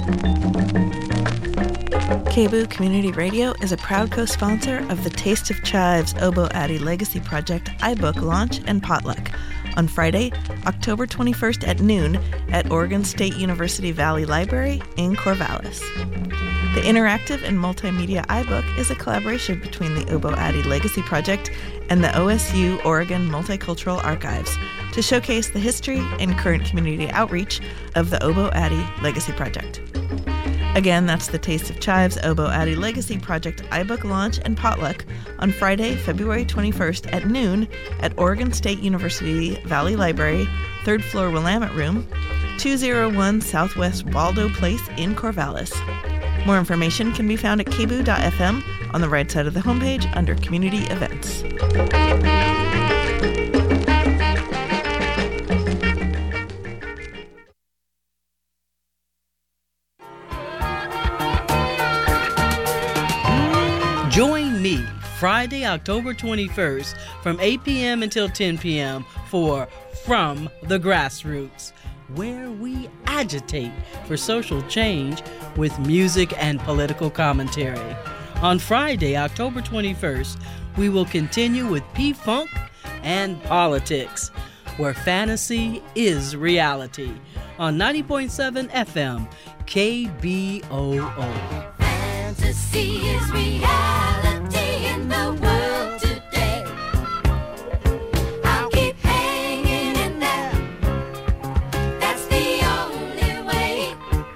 KBOO Community Radio is a proud co-sponsor of the Taste of Chives Obo Addie Legacy Project iBook launch and potluck on Friday, October 21st at noon at Oregon State University Valley Library in Corvallis. The interactive and multimedia iBook is a collaboration between the Obo Addie Legacy Project and the OSU Oregon Multicultural Archives to showcase the history and current community outreach of the Obo Addie Legacy Project. Again, that's the Taste of Chives Obo Addie Legacy Project iBook launch and potluck on Friday, February 21st at noon at Oregon State University Valley Library, 3rd floor Willamette Room, 201 Southwest Waldo Place in Corvallis. More information can be found at kboo.fm on the right side of the homepage under Community Events. Join me Friday, October 21st from 8 p.m. until 10 p.m. for From the Grassroots, where we agitate for social change with music and political commentary. On Friday, October 21st, we will continue with P-Funk and Politics, where fantasy is reality, on 90.7 FM, KBOO. Fantasy is reality in the world today. I'll keep hanging in there. That's the only way.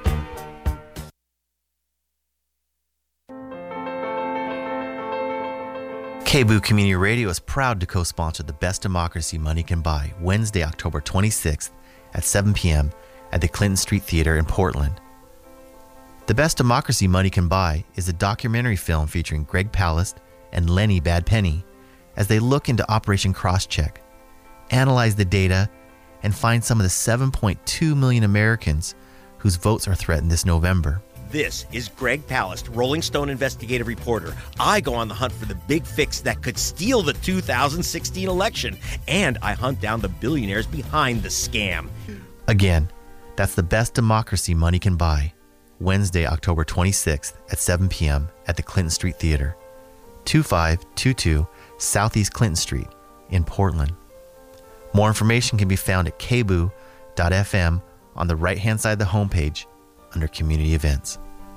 KBOO Community Radio is proud to co-sponsor the Best Democracy Money Can Buy, Wednesday, October 26th at 7 p.m. at the Clinton Street Theater in Portland. The Best Democracy Money Can Buy is a documentary film featuring Greg Palast and Lenny Badpenny as they look into Operation Crosscheck, analyze the data, and find some of the 7.2 million Americans whose votes are threatened this November. This is Greg Palast, Rolling Stone investigative reporter. I go on the hunt for the big fix that could steal the 2016 election, and I hunt down the billionaires behind the scam. Again, that's the Best Democracy Money Can Buy, Wednesday, October 26th at 7 p.m. at the Clinton Street Theater, 2522 Southeast Clinton Street in Portland. More information can be found at kboo.fm on the right-hand side of the homepage under Community Events.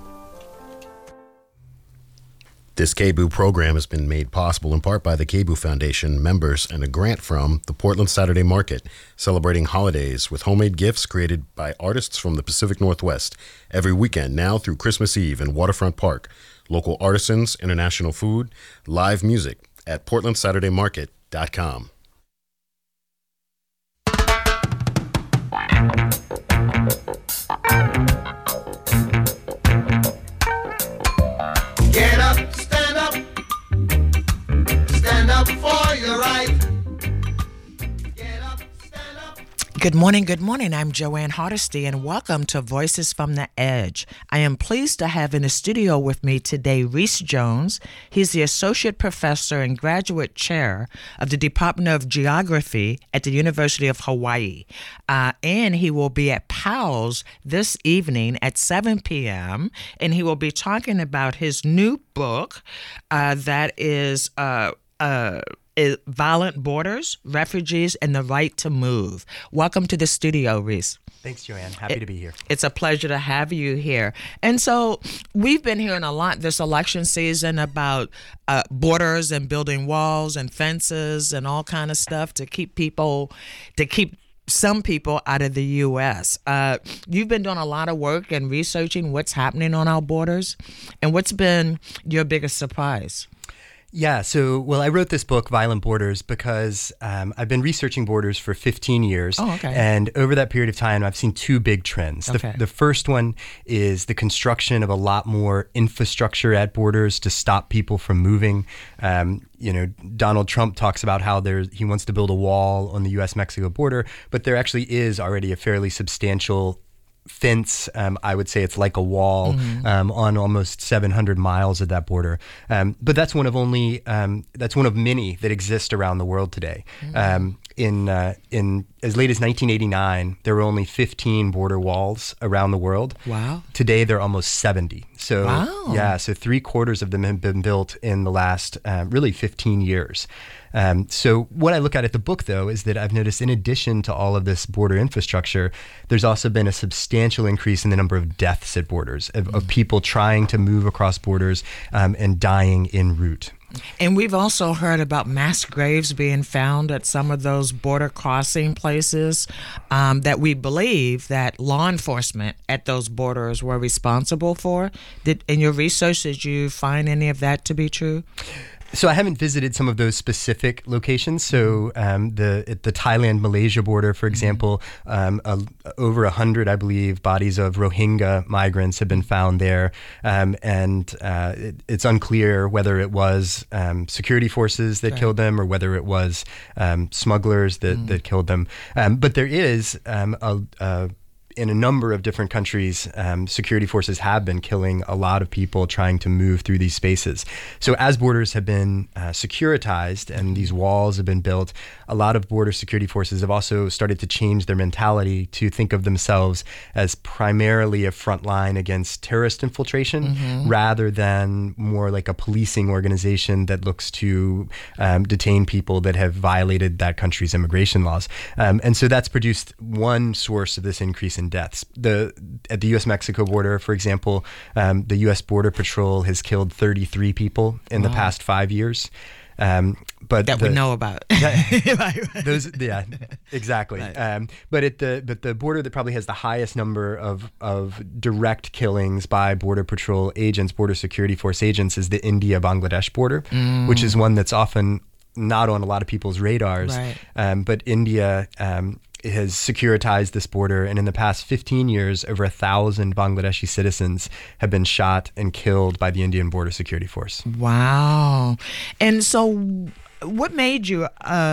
This KBOO program has been made possible in part by the KBOO Foundation members and a grant from the Portland Saturday Market, celebrating holidays with homemade gifts created by artists from the Pacific Northwest every weekend now through Christmas Eve in Waterfront Park. Local artisans, international food, live music at portlandsaturdaymarket.com. Get up, stand up for your right. Get up, stand up. Good morning. I'm Joanne Hardesty, and welcome to Voices from the Edge. I am pleased to have in the studio with me today Reese Jones. He's the Associate Professor and Graduate Chair of the Department of Geography at the University of Hawaii. And he will be at Powell's this evening at 7 p.m., and he will be talking about his new book that is Violent Borders, Refugees, and the Right to Move. Welcome to the studio, Reese. Thanks, Joanne. Happy to be here. It's a pleasure to have you here. And so we've been hearing a lot this election season about borders and building walls and fences and all kind of stuff to keep some people out of the U.S. You've been doing a lot of work and researching what's happening on our borders. And what's been your biggest surprise? Yeah, I wrote this book, Violent Borders, because I've been researching borders for 15 years. Oh, okay. And over that period of time, I've seen two big trends. Okay. The first one is the construction of a lot more infrastructure at borders to stop people from moving. Donald Trump talks about how he wants to build a wall on the U.S.-Mexico border, but there actually is already a fairly substantial fence. I would say it's like a wall on almost 700 miles of that border. But that's one of many that exist around the world today. in as late as 1989, there were only 15 border walls around the world. Wow. Today, there are almost 70. So, Wow. yeah, so 3/4 of them have been built in the last really 15 years. So what I look at the book, though, is that I've noticed in addition to all of this border infrastructure, there's also been a substantial increase in the number of deaths at borders, of people trying to move across borders and dying en route. And we've also heard about mass graves being found at some of those border crossing places that we believe that law enforcement at those borders were responsible for. In your research, did you find any of that to be true? So I haven't visited some of those specific locations. So at the Thailand-Malaysia border, for example, over 100, I believe, bodies of Rohingya migrants have been found there. It's unclear whether it was security forces that killed them or whether it was smugglers that killed them. But there is in a number of different countries, security forces have been killing a lot of people trying to move through these spaces. So as borders have been securitized and these walls have been built, a lot of border security forces have also started to change their mentality to think of themselves as primarily a front line against terrorist infiltration rather than more like a policing organization that looks to detain people that have violated that country's immigration laws. And so that's produced one source of this increase in deaths. At the U.S.-Mexico border, for example, the U.S. Border Patrol has killed 33 people in the past 5 years. But that we know about. Those, yeah, exactly. Right. But the border that probably has the highest number of direct killings by Border Patrol agents, Border Security Force agents, is the India-Bangladesh border, which is one that's often not on a lot of people's radars. Right. But India has securitized this border, and in the past 15 years, over 1,000 Bangladeshi citizens have been shot and killed by the Indian Border Security Force. Wow. And so what made you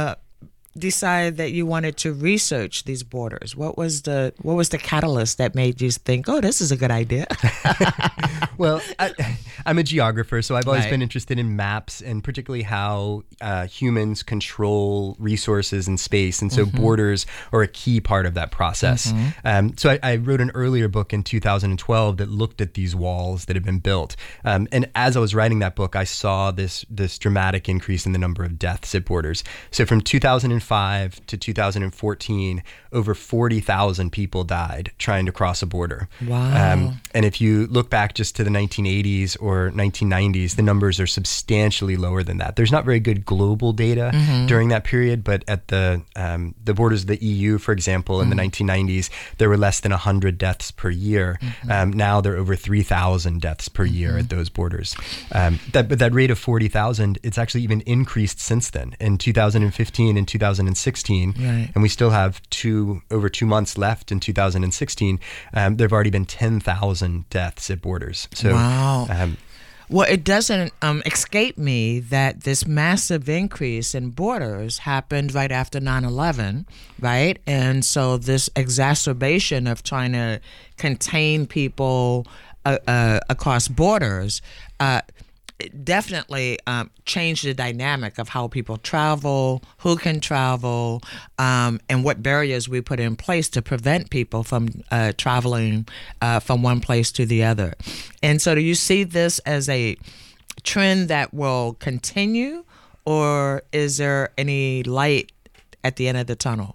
decide that you wanted to research these borders? What was the catalyst that made you think, oh, this is a good idea? Well, I'm a geographer, so I've always Right. been interested in maps and particularly how humans control resources in space. And so borders are a key part of that process. So I wrote an earlier book in 2012 that looked at these walls that have been built. And as I was writing that book, I saw this dramatic increase in the number of deaths at borders. So from 2005 to 2014, over 40,000 people died trying to cross a border. Wow. And if you look back just to the 1980s or 1990s, the numbers are substantially lower than that. There's not very good global data during that period, but at the borders of the EU, for example, in the 1990s, there were less than 100 deaths per year. Now there are over 3,000 deaths per year at those borders. But that rate of 40,000, it's actually even increased since then. In 2015 and 2016, Right. and we still have over 2 months left in 2016, there have already been 10,000 deaths at borders. So, Wow. Well, it doesn't escape me that this massive increase in borders happened right after 9/11, right? And so this exacerbation of trying to contain people across borders definitely changed the dynamic of how people travel, who can travel, and what barriers we put in place to prevent people from traveling from one place to the other. And so do you see this as a trend that will continue, or is there any light at the end of the tunnel?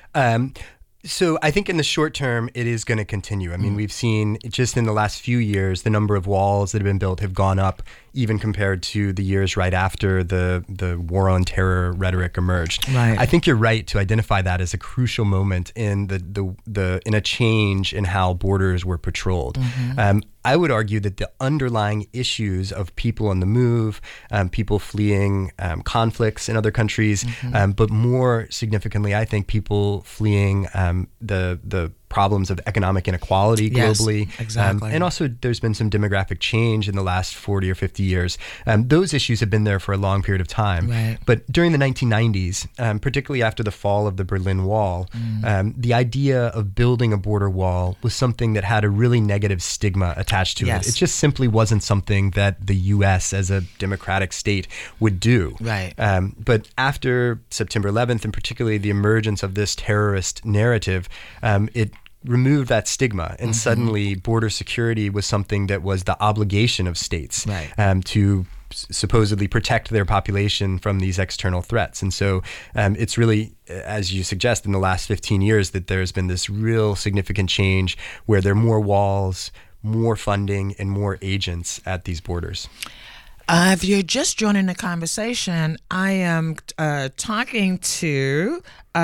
So I think in the short term, it is going to continue. I mean, we've seen just in the last few years, the number of walls that have been built have gone up, even compared to the years right after the war on terror rhetoric emerged. Right. I think you're right to identify that as a crucial moment in in a change in how borders were patrolled. I would argue that the underlying issues of people on the move, people fleeing conflicts in other countries, but more significantly, I think people fleeing the problems of economic inequality Yes, globally. exactly. And also there's been some demographic change in the last 40 or 50 years. Those issues have been there for a long period of time. Right. But during the 1990s, particularly after the fall of the Berlin Wall, the idea of building a border wall was something that had a really negative stigma attached to Yes. it. It just simply wasn't something that the U.S. as a democratic state would do. Right. But after September 11th, and particularly the emergence of this terrorist narrative, it removed that stigma, and suddenly border security was something that was the obligation of states Right. to supposedly protect their population from these external threats. And so it's really, as you suggest, in the last 15 years that there's been this real significant change where there are more walls, more funding, and more agents at these borders. If you're just joining the conversation, I am talking to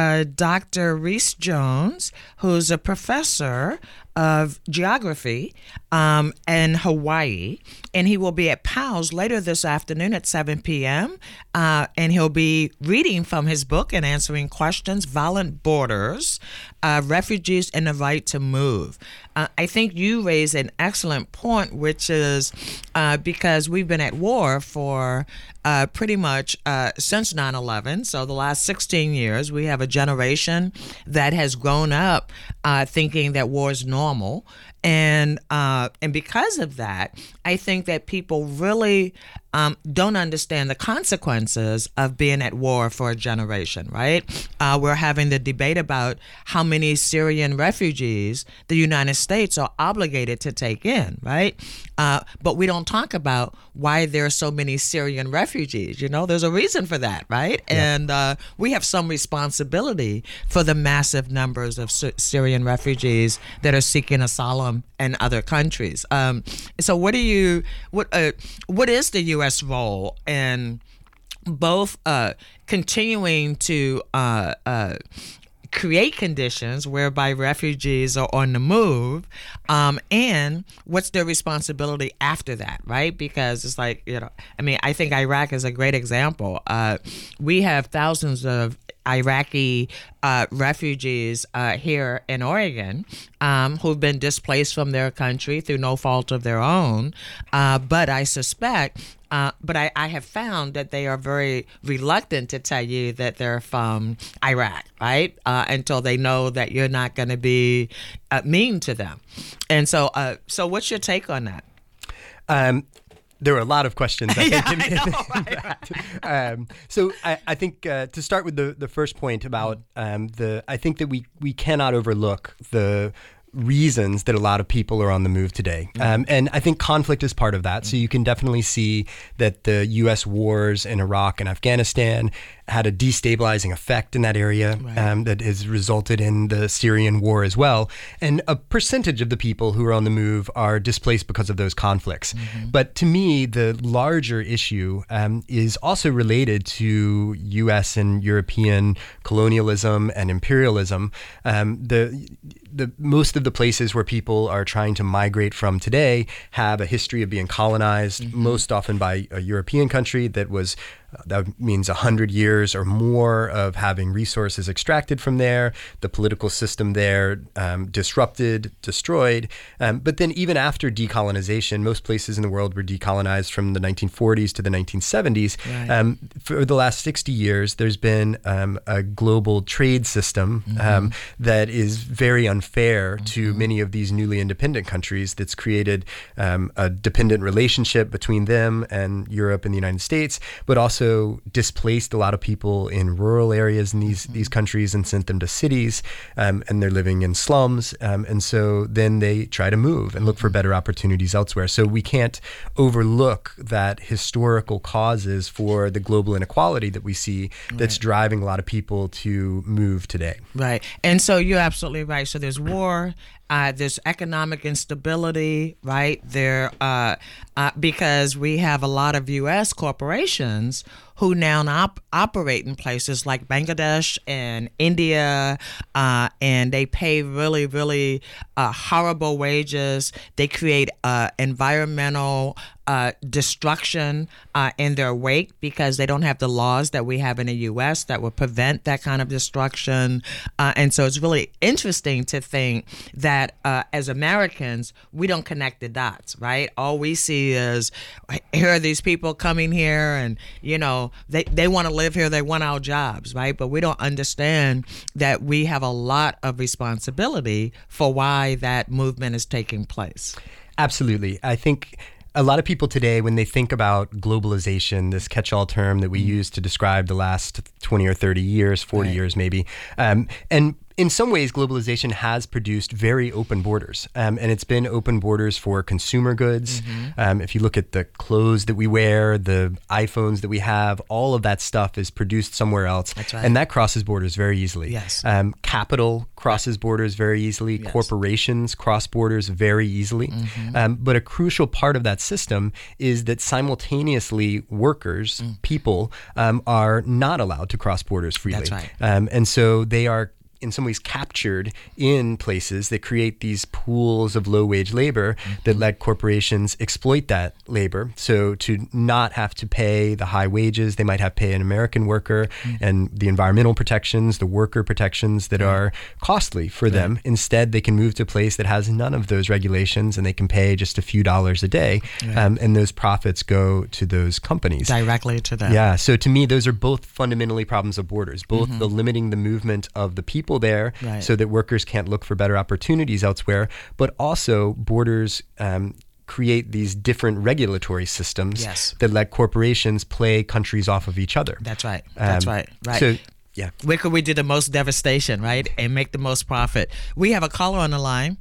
Dr. Rhys Jones, who's a professor of geography in Hawaii, and he will be at PALS later this afternoon at 7 p.m., and he'll be reading from his book and answering questions, Violent Borders, Refugees and the Right to Move. I think you raise an excellent point, which is because we've been at war for pretty much since 9/11, so the last 16 years, we have a generation that has grown up thinking that war is normal, and because of that, I think that people really don't understand the consequences of being at war for a generation, right? We're having the debate about how many Syrian refugees the United States are obligated to take in, right? But we don't talk about why there are so many Syrian refugees. You know, there's a reason for that, right? Yeah. And we have some responsibility for the massive numbers of Syrian refugees that are seeking asylum in other countries. So what is the U.S. role in both continuing to create conditions whereby refugees are on the move, and what's their responsibility after that, right? Because it's like, you know, I mean, I think Iraq is a great example. We have thousands of Iraqi refugees here in Oregon who've been displaced from their country through no fault of their own. But I suspect, but I have found that they are very reluctant to tell you that they're from Iraq, right? Until they know that you're not going to be mean to them. And so what's your take on that? There were a lot of questions. I think, so I think to start with the first point about I think that we cannot overlook the reasons that a lot of people are on the move today. And I think conflict is part of that. So you can definitely see that the U.S. wars in Iraq and Afghanistan had a destabilizing effect in that area, that has resulted in the Syrian war as well. And a percentage of the people who are on the move are displaced because of those conflicts. But to me, the larger issue is also related to U.S. and European colonialism and imperialism. The most of the places where people are trying to migrate from today have a history of being colonized, most often by a European country that means 100 years or more of having resources extracted from there, the political system there disrupted, destroyed. But then even after decolonization, most places in the world were decolonized from the 1940s to the 1970s. Right. For the last 60 years, there's been a global trade system that is very unfair to many of these newly independent countries, that's created a dependent relationship between them and Europe and the United States, but also displaced a lot of people in rural areas in these countries and sent them to cities, and they're living in slums. And so then they try to move and look for better opportunities elsewhere. So we can't overlook that historical causes for the global inequality that we see that's driving a lot of people to move today. Right. And so you're absolutely right. So there's war, there's economic instability, right? There, because we have a lot of U.S. corporations who now operate in places like Bangladesh and India, and they pay really, really horrible wages. They create environmental destruction in their wake because they don't have the laws that we have in the U.S. that would prevent that kind of destruction. And so it's really interesting to think that as Americans, we don't connect the dots, right? All we see is, here are these people coming here and, they want to live here, they want our jobs, right? But we don't understand that we have a lot of responsibility for why that movement is taking place. Absolutely. I think a lot of people today, when they think about globalization, this catch-all term that we use to describe the last 20 or 30 years, 40 years maybe, and in some ways, globalization has produced very open borders, and it's been open borders for consumer goods. If you look at the clothes that we wear, the iPhones that we have, all of that stuff is produced somewhere else. That's right. And that crosses borders very easily. Yes. Capital crosses borders very easily. Yes. Corporations cross borders very easily. But a crucial part of that system is that simultaneously workers, people, are not allowed to cross borders freely. That's right. And so they are in some ways captured in places that create these pools of low-wage labor that let corporations exploit that labor. So to not have to pay the high wages they might have to pay an American worker and the environmental protections, the worker protections that are costly for them. Instead, they can move to a place that has none of those regulations and they can pay just a few dollars a day. And those profits go to those companies. Directly to them. Yeah. So to me, those are both fundamentally problems of borders, both the limiting the movement of the people there so that workers can't look for better opportunities elsewhere, but also borders create these different regulatory systems that let corporations play countries off of each other. That's right. That's right. So, yeah. Where could we do the most devastation, right? And make the most profit? We have a caller on the line.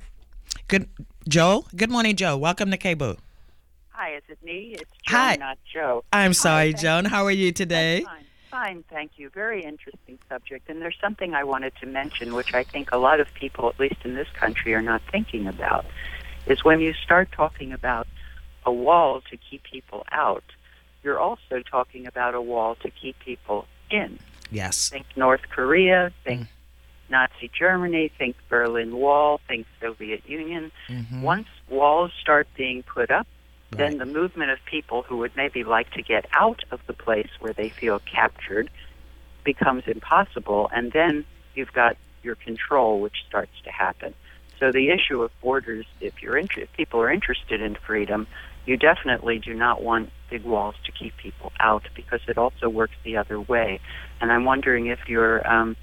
Joe? Good morning, Joe. Welcome to KBOO. Hi, is it me? It's Joan, Hi. not Joe. I'm sorry, Hi, Joan. How are you today? Fine, thank you. Very interesting subject. And there's something I wanted to mention, which I think a lot of people, at least in this country, are not thinking about, is when you start talking about a wall to keep people out, you're also talking about a wall to keep people in. Yes. Think North Korea, think Nazi Germany, think Berlin Wall, think Soviet Union. Once walls start being put up, then the movement of people who would maybe like to get out of the place where they feel captured becomes impossible, and then you've got your control, which starts to happen. So the issue of borders, if people are interested in freedom, you definitely do not want big walls to keep people out, because it also works the other way. And I'm wondering if your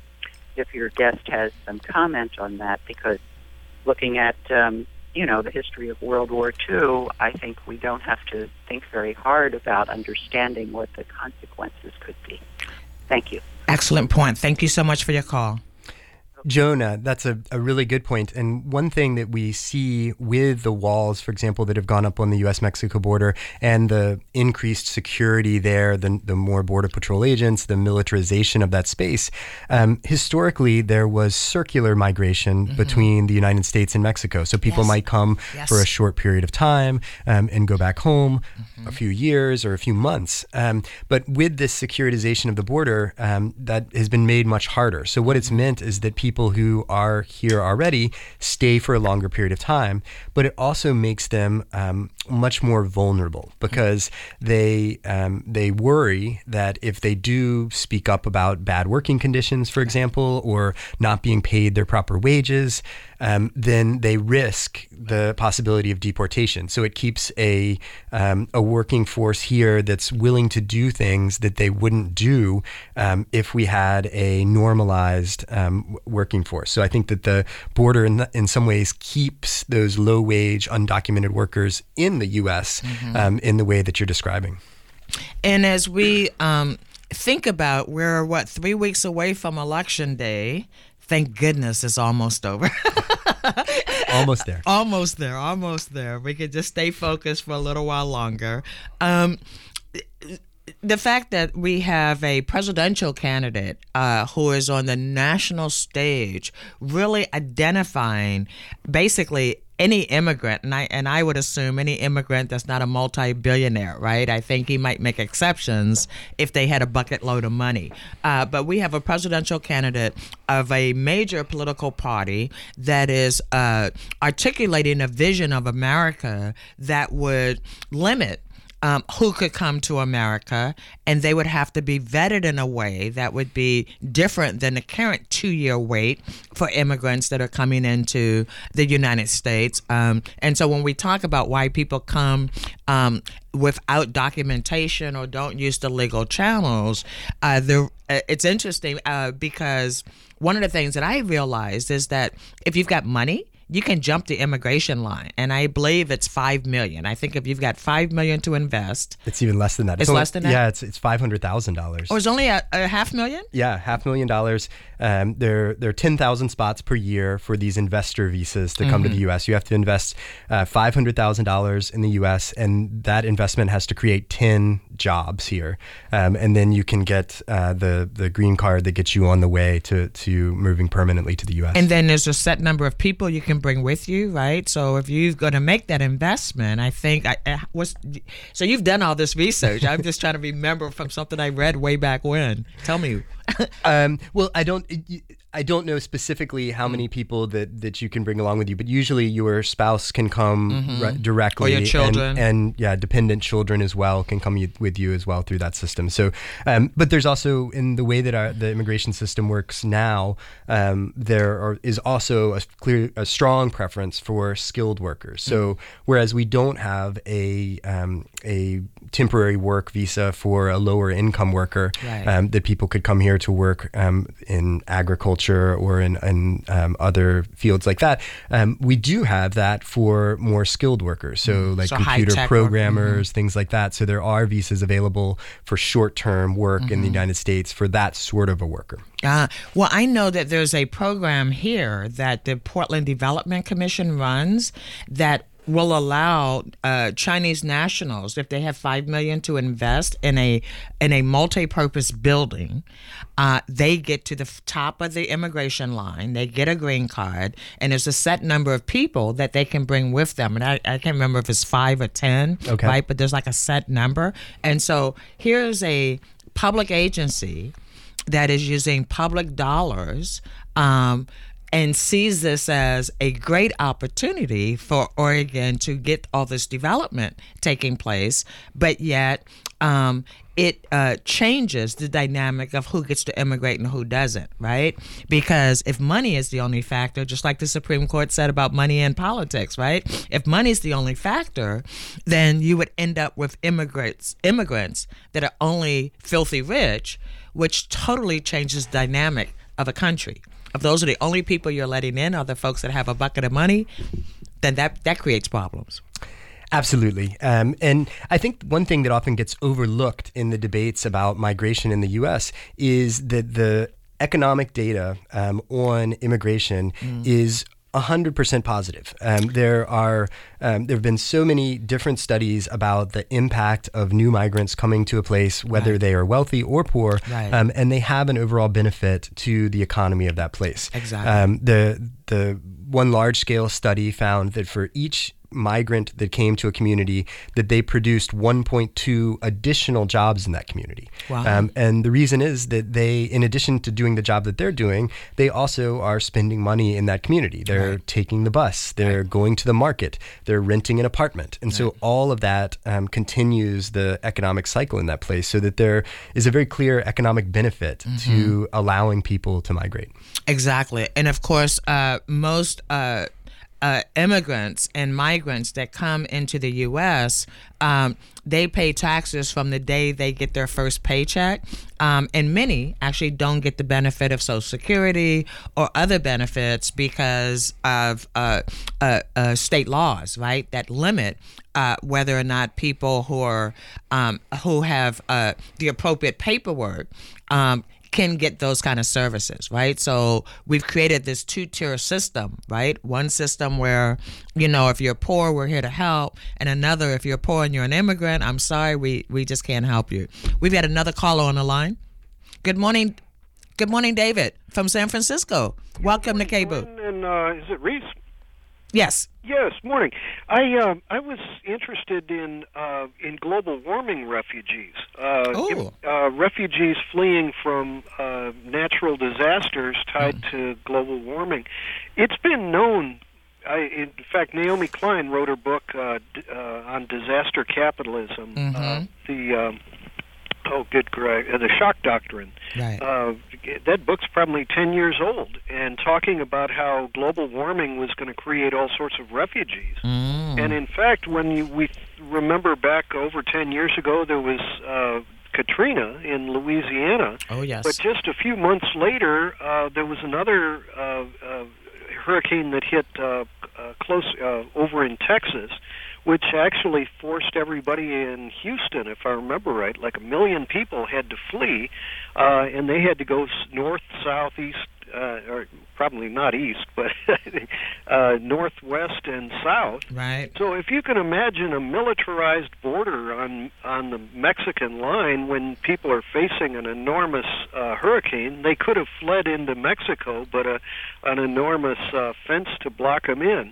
guest has some comment on that, because looking at the history of World War II, I think we don't have to think very hard about understanding what the consequences could be. Thank you. Excellent point. Thank you so much for your call. Jonah, that's a really good point. And one thing that we see with the walls, for example, that have gone up on the U.S.-Mexico border and the increased security there, the more Border Patrol agents, the militarization of that space, historically there was circular migration between the United States and Mexico. So people might come for a short period of time and go back home a few years or a few months. But with this securitization of the border, that has been made much harder. So what it's meant is that people who are here already stay for a longer period of time, but it also makes them much more vulnerable, because they worry that if they do speak up about bad working conditions, for example, or not being paid their proper wages, then they risk the possibility of deportation. So it keeps a working force here that's willing to do things that they wouldn't do if we had a normalized working force. So I think that the border in some ways keeps those low-wage, undocumented workers in the U.S. In the way that you're describing. And as we think about, we're 3 weeks away from Election Day. Thank goodness it's almost over. Almost there. Almost there. We could just stay focused for a little while longer. The fact that we have a presidential candidate who is on the national stage really identifying basically any immigrant, and I would assume any immigrant that's not a multi-billionaire, right? I think he might make exceptions if they had a bucket load of money. But we have a presidential candidate of a major political party that is articulating a vision of America that would limit who could come to America, and they would have to be vetted in a way that would be different than the current 2-year wait for immigrants that are coming into the United States. And so when we talk about why people come without documentation or don't use the legal channels, it's interesting because one of the things that I realized is that if you've got money, you can jump the immigration line, and I believe it's $5 million. I think if you've got $5 million to invest, it's even less than that. It's less than that. Yeah, it's $500,000. Or it's only a $500,000? Yeah, $500,000. There are 10,000 spots per year for these investor visas to come to the U.S. You have to invest $500,000 in the U.S., and that investment has to create 10 jobs here, and then you can get the green card that gets you on the way to moving permanently to the U.S. And then there's a set number of people you can bring with you, right? So if you're going to make that investment, I think so you've done all this research. I'm just trying to remember from something I read way back when. Tell me. Well, I don't know specifically how many people that you can bring along with you, but usually your spouse can come directly, or your children, and dependent children as well can come with you as well through that system. So, but there's also, in the way that the immigration system works now, is also a strong preference for skilled workers. So, whereas we don't have a temporary work visa for a lower income worker, right, that people could come here to work in agriculture or in other fields like that. We do have that for more skilled workers, so like computer programmers, things like that. So there are visas available for short-term work in the United States for that sort of a worker. Well, I know that there's a program here that the Portland Development Commission runs that will allow Chinese nationals, if they have $5 million to invest in a multi-purpose building, they get to the top of the immigration line, they get a green card, and there's a set number of people that they can bring with them. And I can't remember if it's 5 or 10, right? But there's like a set number. And so here's a public agency that is using public dollars and sees this as a great opportunity for Oregon to get all this development taking place, but yet it changes the dynamic of who gets to immigrate and who doesn't, right? Because if money is the only factor, just like the Supreme Court said about money in politics, right? If money is the only factor, then you would end up with immigrants that are only filthy rich, which totally changes the dynamic of a country. If those are the only people you're letting in are the folks that have a bucket of money, then that creates problems. Absolutely. And I think one thing that often gets overlooked in the debates about migration in the U.S. is that the economic data on immigration is 100% positive. There have been so many different studies about the impact of new migrants coming to a place, whether they are wealthy or poor, and they have an overall benefit to the economy of that place. Exactly. The one large-scale study found that for each migrant that came to a community, that they produced 1.2 additional jobs in that community. Wow. And the reason is that they, in addition to doing the job that they're doing, they also are spending money in that community. They're taking the bus, they're going to the market, they're renting an apartment. And so all of that continues the economic cycle in that place, so that there is a very clear economic benefit to allowing people to migrate. Exactly. And of course, most immigrants and migrants that come into the U.S., they pay taxes from the day they get their first paycheck. And many actually don't get the benefit of Social Security or other benefits because of state laws, right, that limit whether or not people who have the appropriate paperwork can get those kind of services, right? So we've created this two-tier system, right? One system where, if you're poor, we're here to help. And another, if you're poor and you're an immigrant, I'm sorry, we just can't help you. We've got another caller on the line. Good morning. Good morning, David from San Francisco. Welcome to KBOO. And is it Reese? Yes. Yes, morning. I was interested in global warming refugees. Refugees fleeing from natural disasters tied to global warming. It's been known. In fact, Naomi Klein wrote her book on disaster capitalism. The Shock Doctrine. Right. That book's probably 10 years old, and talking about how global warming was going to create all sorts of refugees. And in fact, when we remember back over 10 years ago, there was Katrina in Louisiana. Oh, yes. But just a few months later, there was another hurricane that hit close over in Texas, which actually forced everybody in Houston, if I remember right, like 1 million people had to flee, and they had to go north, south, east, or probably not east, but northwest and south. Right. So if you can imagine a militarized border on the Mexican line when people are facing an enormous hurricane, they could have fled into Mexico, but an enormous fence to block them in.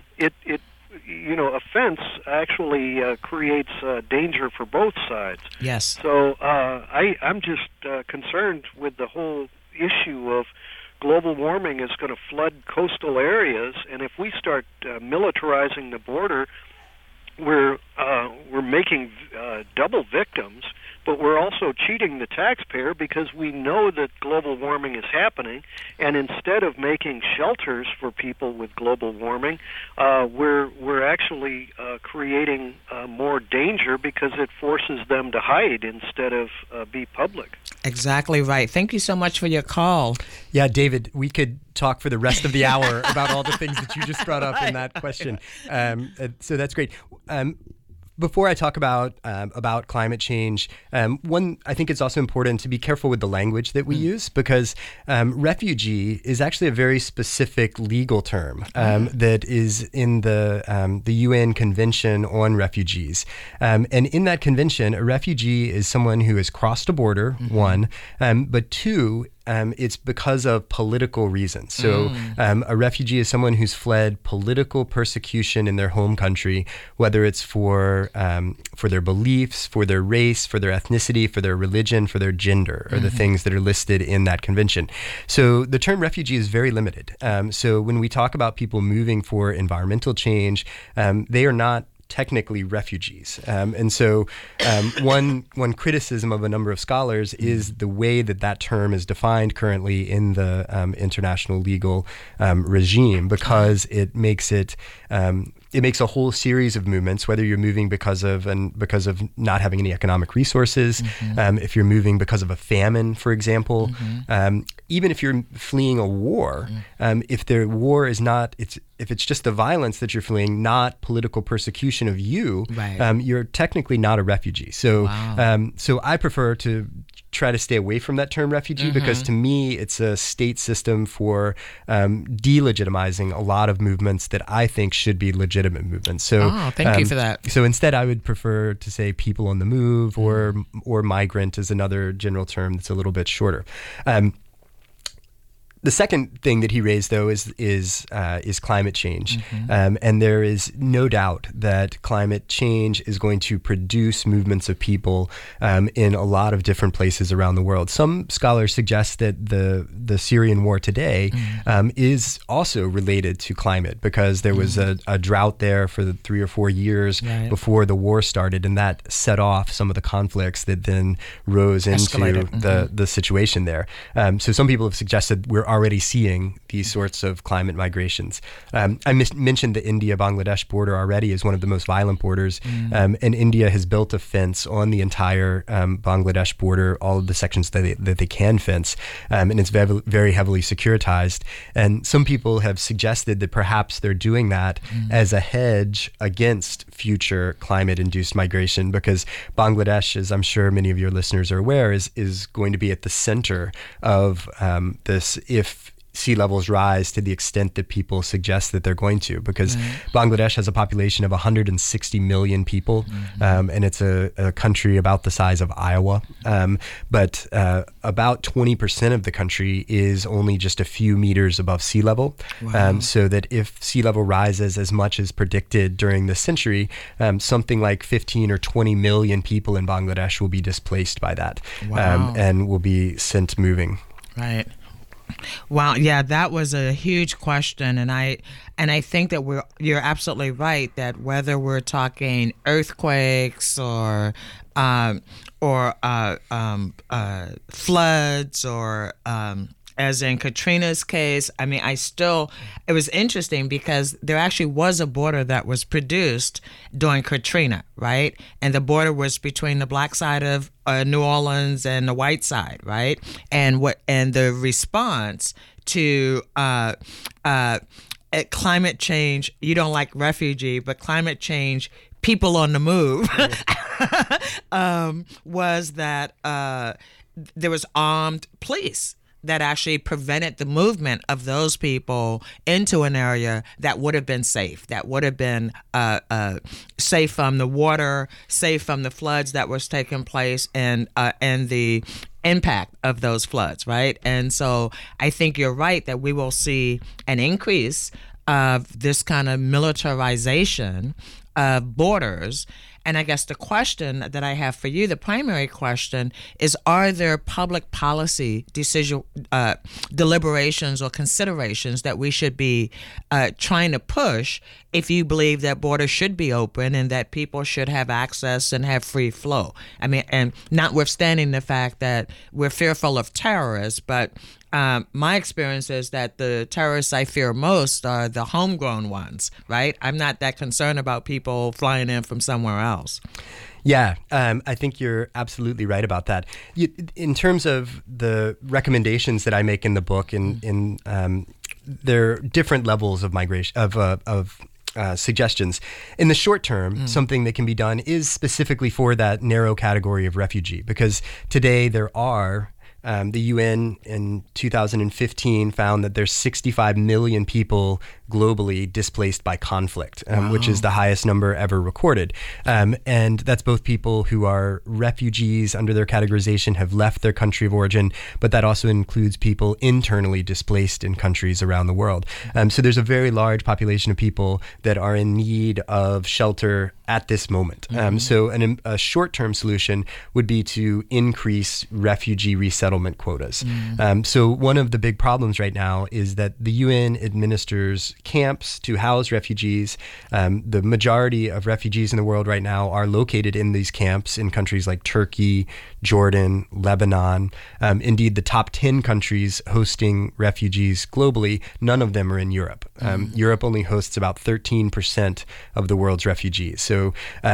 A fence actually creates danger for both sides. Yes. So I'm just concerned with the whole issue of global warming is going to flood coastal areas, and if we start militarizing the border, we're making double victims, but we're also cheating the taxpayer because we know that global warming is happening, and instead of making shelters for people with global warming, we're actually creating more danger because it forces them to hide instead of be public. Exactly right. Thank you so much for your call. Yeah, David, we could talk for the rest of the hour about all the things that you just brought up in that question. So that's great. Before I talk about climate change, I think it's also important to be careful with the language that we use, because refugee is actually a very specific legal term that is in the UN Convention on Refugees. And in that convention, a refugee is someone who has crossed a border, one, but two, it's because of political reasons. So a refugee is someone who's fled political persecution in their home country, whether it's for their beliefs, for their race, for their ethnicity, for their religion, for their gender, or the things that are listed in that convention. So the term refugee is very limited. So when we talk about people moving for environmental change, they are not technically refugees. And so one criticism of a number of scholars is the way that term is defined currently in the international legal regime, because it makes a whole series of movements, whether you're moving because of not having any economic resources, if you're moving because of a famine, for example, even if you're fleeing a war, if the war is not, if it's just the violence that you're fleeing, not political persecution of you, you're technically not a refugee. So, so I prefer to try to stay away from that term refugee, because to me it's a state system for delegitimizing a lot of movements that I think should be legitimate movements. So thank you for that. So instead I would prefer to say people on the move, or migrant is another general term that's a little bit shorter. The second thing that he raised, though, is climate change, and there is no doubt that climate change is going to produce movements of people in a lot of different places around the world. Some scholars suggest that the Syrian war today is also related to climate, because there was a drought there for the 3 or 4 years before the war started, and that set off some of the conflicts that then rose into the situation there. So some people have suggested we're already seeing these sorts of climate migrations. I mentioned the India-Bangladesh border already as one of the most violent borders, and India has built a fence on the entire Bangladesh border, all of the sections that they can fence, and it's very, very heavily securitized. And some people have suggested that perhaps they're doing that as a hedge against future climate-induced migration, because Bangladesh, as I'm sure many of your listeners are aware, is going to be at the center of this. If sea levels rise to the extent that people suggest that they're going to, because Bangladesh has a population of 160 million people, and it's a country about the size of Iowa. But about 20% of the country is only just a few meters above sea level. So that if sea level rises as much as predicted during this century, something like 15 or 20 million people in Bangladesh will be displaced by that, and will be sent moving. Right. Wow. Yeah, that was a huge question, and I think that you're absolutely right that whether we're talking earthquakes or floods or as in Katrina's case, I mean, it was interesting because there actually was a border that was produced during Katrina, right? And the border was between the black side of New Orleans and the white side, right? And the response to climate change, you don't like refugee, but climate change, people on the move, was that there was armed police that actually prevented the movement of those people into an area that would have been safe, that would have been safe from the water, safe from the floods that was taking place, and the impact of those floods, right? And so I think you're right that we will see an increase of this kind of militarization of borders. And I guess the question that I have for you, the primary question, is: are there public policy deliberations or considerations that we should be trying to push if you believe that borders should be open and that people should have access and have free flow? I mean, and notwithstanding the fact that we're fearful of terrorists, but my experience is that the terrorists I fear most are the homegrown ones, right? I'm not that concerned about people flying in from somewhere else. Yeah, I think you're absolutely right about that. In terms of the recommendations that I make in the book, there are different levels of migration, of suggestions. In the short term, something that can be done is specifically for that narrow category of refugee, because today there are the UN in 2015 found that there's 65 million people globally displaced by conflict, which is the highest number ever recorded. And that's both people who are refugees under their categorization, have left their country of origin, but that also includes people internally displaced in countries around the world. So there's a very large population of people that are in need of shelter at this moment. So a short-term solution would be to increase refugee resettlement quotas. So one of the big problems right now is that the UN administers camps to house refugees. The majority of refugees in the world right now are located in these camps in countries like Turkey, Jordan, Lebanon. Indeed, the top 10 countries hosting refugees globally, none of them are in Europe. Europe only hosts about 13% of the world's refugees. So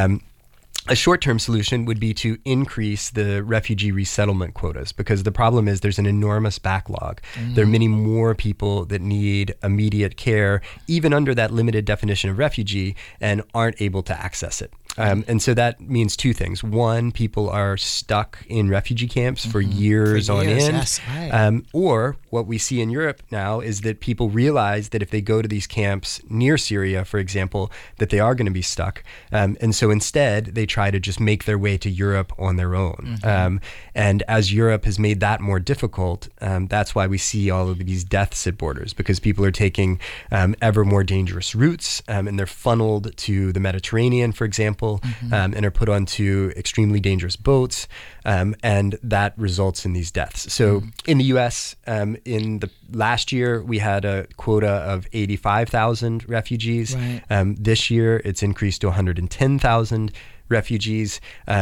a short-term solution would be to increase the refugee resettlement quotas, because the problem is there's an enormous backlog. There are many more people that need immediate care, even under that limited definition of refugee, and aren't able to access it. And so that means two things. One, people are stuck in refugee camps for years on end. Yes, right. Or what we see in Europe now is that people realize that if they go to these camps near Syria, for example, that they are going to be stuck. And so instead, they try to just make their way to Europe on their own. And as Europe has made that more difficult, that's why we see all of these deaths at borders, because people are taking ever more dangerous routes, and they're funneled to the Mediterranean, for example, and are put onto extremely dangerous boats, and that results in these deaths. So in the U.S., in the last year, we had a quota of 85,000 refugees. This year, it's increased to 110,000 refugees.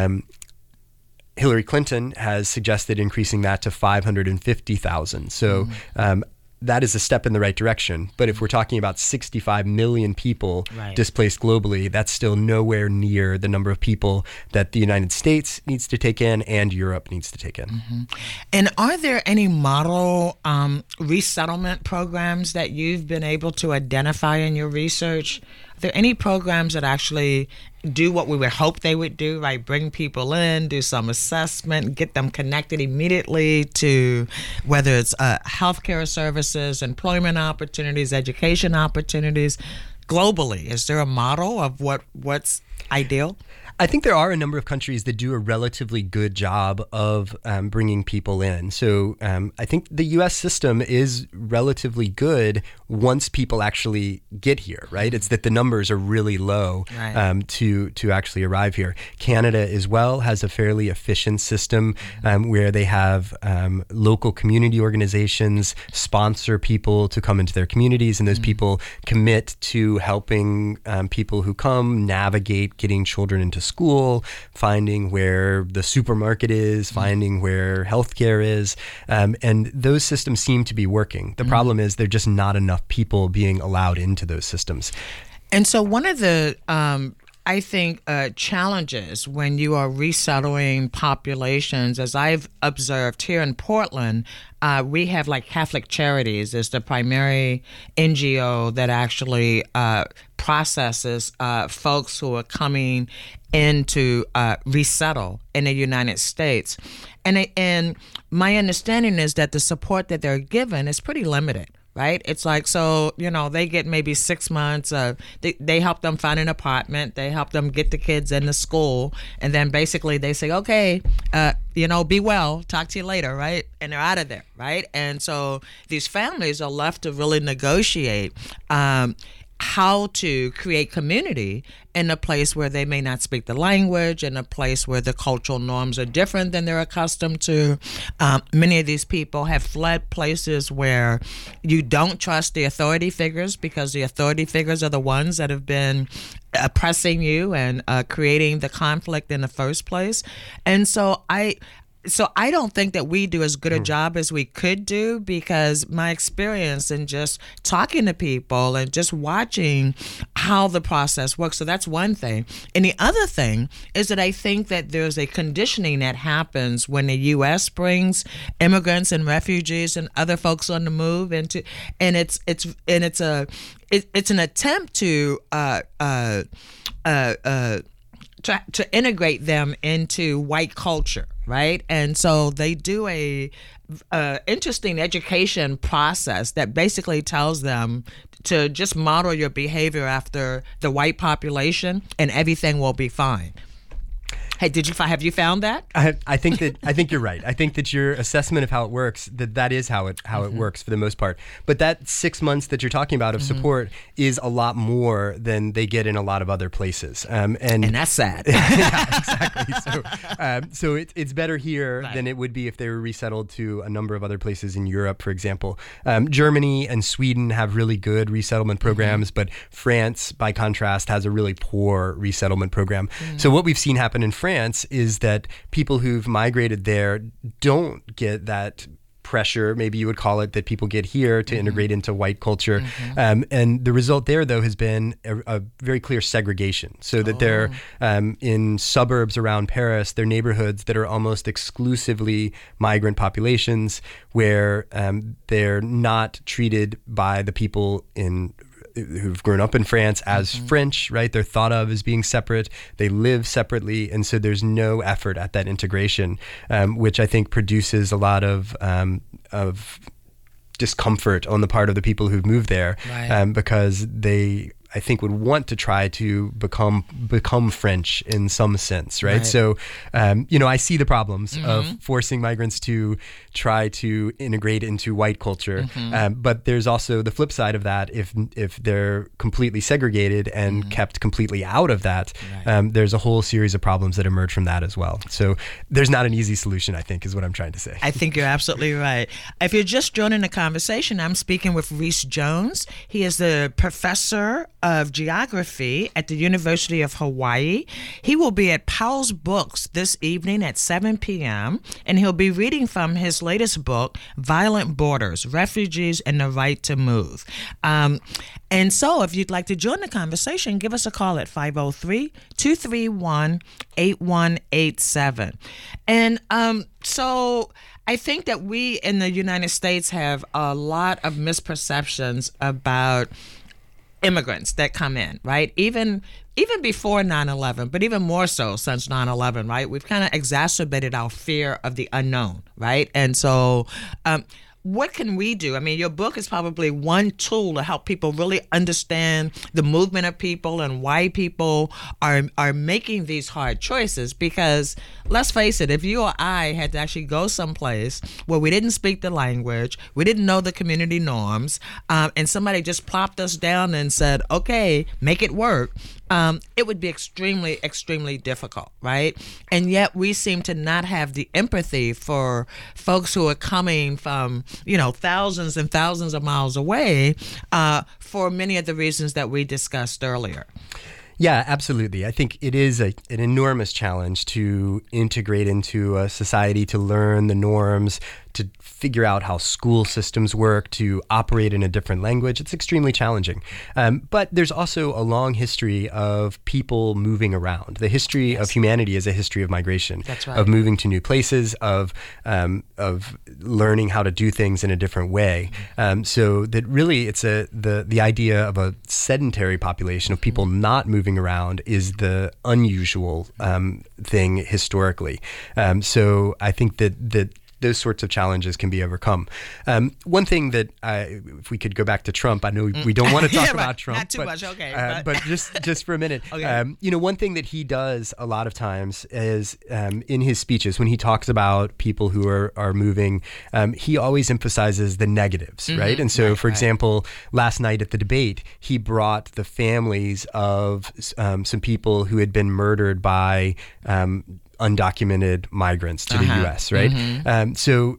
Hillary Clinton has suggested increasing that to 550,000. So that is a step in the right direction. But if we're talking about 65 million people displaced globally, that's still nowhere near the number of people that the United States needs to take in and Europe needs to take in. And are there any model resettlement programs that you've been able to identify in your research there any programs that actually do what we would hope they would do, right? Bring people in, do some assessment, get them connected immediately to whether it's healthcare services, employment opportunities, education opportunities globally? Is there a model of what's ideal? I think there are a number of countries that do a relatively good job of bringing people in. So I think the U.S. system is relatively good once people actually get here, right? It's that the numbers are really low to actually arrive here. Canada as well has a fairly efficient system where they have local community organizations sponsor people to come into their communities, and those people commit to helping people who come navigate getting children into school, finding where the supermarket is, finding where healthcare is, and those systems seem to be working. The problem is there are just not enough people being allowed into those systems. And so one of the I think challenges when you are resettling populations, as I've observed here in Portland, we have like Catholic Charities is the primary NGO that actually processes folks who are coming in to resettle in the United States. And my understanding is that the support that they're given is pretty limited. Right? It's like, so, they get maybe 6 months. They help them find an apartment. They help them get the kids into school. And then basically they say, okay, be well, talk to you later, right? And they're out of there, right? And so these families are left to really negotiate how to create community in a place where they may not speak the language, in a place where the cultural norms are different than they're accustomed to. Many of these people have fled places where you don't trust the authority figures because the authority figures are the ones that have been oppressing you and creating the conflict in the first place. And so I don't think that we do as good a job as we could do, because my experience in just talking to people and just watching how the process works. So that's one thing. And the other thing is that I think that there's a conditioning that happens when the U.S. brings immigrants and refugees and other folks on the move into, and it's an attempt to integrate them into white culture, right? And so they do a interesting education process that basically tells them to just model your behavior after the white population and everything will be fine. Hey, have you found that? I think you're right. I think that your assessment of how it works, that is how it works for the most part. But that 6 months that you're talking about of support is a lot more than they get in a lot of other places. And that's sad. Yeah, exactly. So it's better here than it would be if they were resettled to a number of other places in Europe, for example. Germany and Sweden have really good resettlement programs, but France, by contrast, has a really poor resettlement program. So what we've seen happen in France is that people who've migrated there don't get that pressure, maybe you would call it, that people get here to integrate into white culture. And the result there, though, has been a very clear segregation. So that they're in suburbs around Paris, they're neighborhoods that are almost exclusively migrant populations where they're not treated by the people who've grown up in France as French, right? They're thought of as being separate. They live separately. And so there's no effort at that integration, which I think produces a lot of discomfort on the part of the people who've moved there, because they, I think, would want to try to become French in some sense, right? So, I see the problems of forcing migrants to try to integrate into white culture, but there's also the flip side of that. If they're completely segregated and kept completely out of that, there's a whole series of problems that emerge from that as well. So there's not an easy solution, I think, is what I'm trying to say. I think you're absolutely right. If you're just joining the conversation, I'm speaking with Rhys Jones. He is the professor of geography at the University of Hawaii. He will be at Powell's Books this evening at 7 p.m., and he'll be reading from his latest book, Violent Borders, Refugees and the Right to Move. And so if you'd like to join the conversation, give us a call at 503-231-8187. And so I think that we in the United States have a lot of misperceptions about immigrants that come in, right? Even before 9/11, but even more so since 9/11, right? We've kind of exacerbated our fear of the unknown, right? And so what can we do? I mean, your book is probably one tool to help people really understand the movement of people and why people are making these hard choices. Because let's face it, if you or I had to actually go someplace where we didn't speak the language, we didn't know the community norms, and somebody just plopped us down and said, okay, make it work, it would be extremely, extremely difficult, right? And yet we seem to not have the empathy for folks who are coming from, thousands and thousands of miles away for many of the reasons that we discussed earlier. Yeah, absolutely. I think it is an enormous challenge to integrate into a society, to learn the norms, to figure out how school systems work, to operate in a different language. It's extremely challenging. But there's also a long history of people moving around. The history of humanity is a history of migration. That's right. Of moving to new places, of learning how to do things in a different way. So that really it's the idea of a sedentary population of people not moving around is the unusual thing historically. So I think that those sorts of challenges can be overcome. One thing that if we could go back to Trump, I know we don't want to talk about Trump. Not too much, okay. But just for a minute, okay. One thing that he does a lot of times is in his speeches, when he talks about people who are moving, he always emphasizes the negatives, right? And so, for example, last night at the debate, he brought the families of some people who had been murdered by undocumented migrants to the U.S., right? So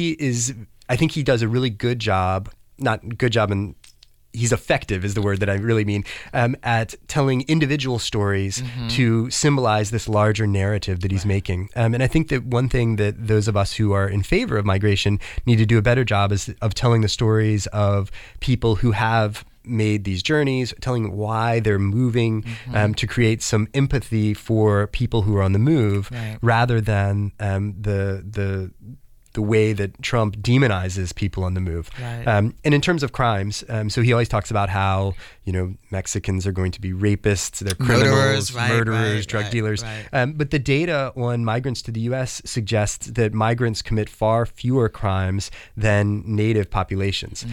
I think he does a really good job, not good job, and he's effective is the word that I really mean, at telling individual stories to symbolize this larger narrative that he's making. And I think that one thing that those of us who are in favor of migration need to do a better job is of telling the stories of people who have made these journeys, telling why they're moving, to create some empathy for people who are on the move, rather than the way that Trump demonizes people on the move. And in terms of crimes, so he always talks about how Mexicans are going to be rapists, they're criminals, murderers, drug dealers. But the data on migrants to the U.S. suggests that migrants commit far fewer crimes than native populations.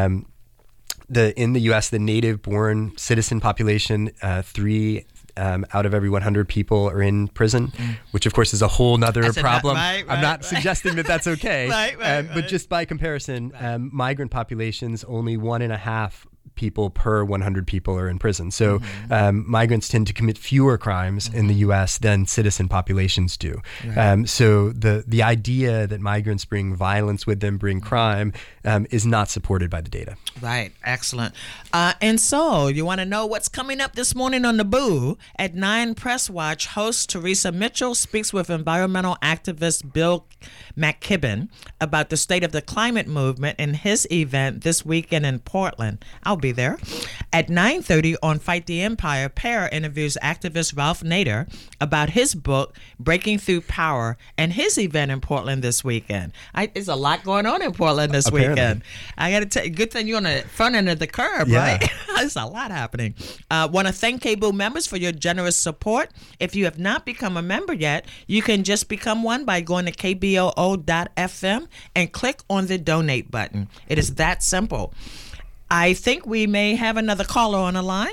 In the U.S., the native-born citizen population, 3 out of every 100 people are in prison, which of course is a whole nother problem. I'm not suggesting that that's okay. But just by comparison, migrant populations, only 1.5 people per 100 people are in prison. So migrants tend to commit fewer crimes in the U.S. than citizen populations do. So the idea that migrants bring violence with them, bring crime, is not supported by the data. Right. Excellent. And so you want to know what's coming up this morning on the Boo? At 9 Press Watch, host Teresa Mitchell speaks with environmental activist Bill McKibben about the state of the climate movement in his event this weekend in Portland. I'll be there. At 9:30 on Fight the Empire, Pear interviews activist Ralph Nader about his book, Breaking Through Power, and his event in Portland this weekend. There's a lot going on in Portland this weekend. I got to tell you, good thing you're on the front end of the curve, right? There's a lot happening. Want to thank KBOO members for your generous support. If you have not become a member yet, you can just become one by going to kboo.fm and click on the donate button. It is that simple. I think we may have another caller on the line.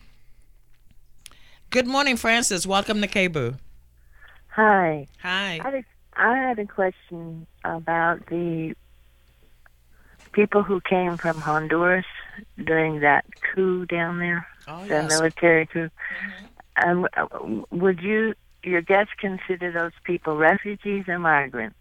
Good morning, Francis. Welcome to KBOO. Hi. Hi. I had a question about the people who came from Honduras during that coup down there, the military coup. Would your guests consider those people refugees or migrants?